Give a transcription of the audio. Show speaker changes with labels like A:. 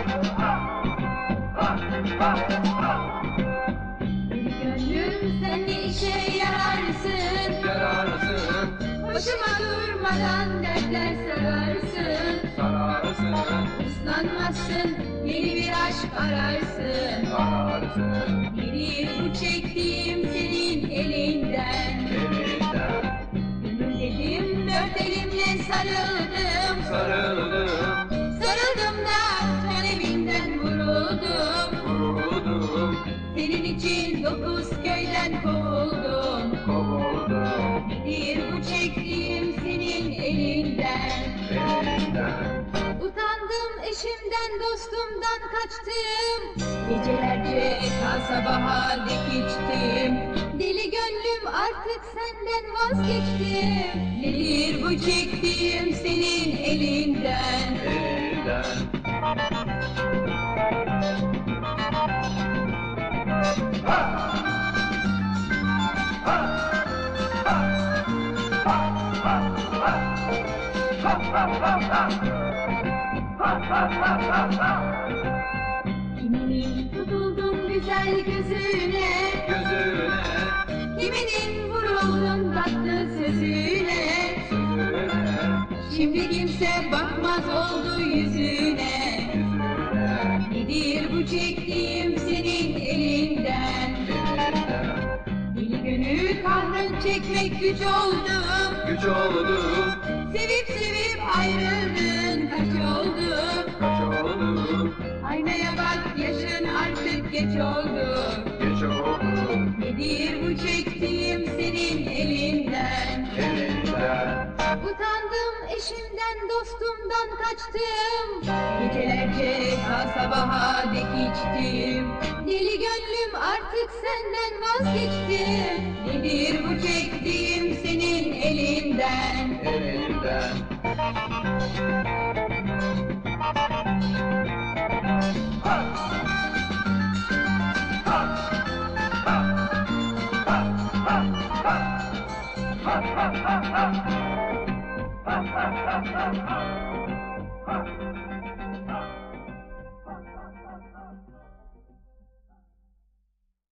A: Gönlüm sen ne işe yararsın?
B: Yararsın,
A: Başıma durmadan dertler sararsın.
B: sararsın,
A: Islanmazsın, yeni bir aşk ararsın.
B: ararsın.
A: Nedir bu çektiğim senin elinden?
B: Elinden
A: Gönül dedim, dört elimle sarıldım.
B: sarıldım,
A: Sarıldım da talebinden vuruldum.
B: vuruldum,
A: Senin için 9 köyden kovuldum.
B: kovuldum.
A: Nedir bu çektiğim senin elinden?
B: Elinden
A: Utandım eşimden dostumdan kaçtım. Gecelerce ta sabaha dek içtim. Deli gönlüm artık senden vazgeçtim. Nedir bu çektiğim senin elinden?
B: elinden.
A: Kiminin tutuldum güzel gözüne,
B: Gözüne,
A: kiminin vuruldum tatlı sözüne.
B: sözüne,
A: Şimdi kimse bakmaz oldu yüzüne.
B: yüzüne,
A: Nedir bu çektiğim senin elinden?
B: elinden.
A: Deli gönül kahrın çekmek güç oldu.
B: Güç oldu,
A: Sevip sevip ayrıldın kaç oldu?
B: kaç oldu,
A: Aynaya bak yaşın artık geç oldu.
B: geç oldu.
A: Nedir bu çektiğim senin elinden?
B: Elinden
A: Utandım eşimden dostumdan kaçtım. Gecelerce ta sabaha dek içtim. Deli gönlüm artık senden vazgeçtim. Nedir bu çektiğim senin elinden?
B: elinden. Ha ha ha ha ha!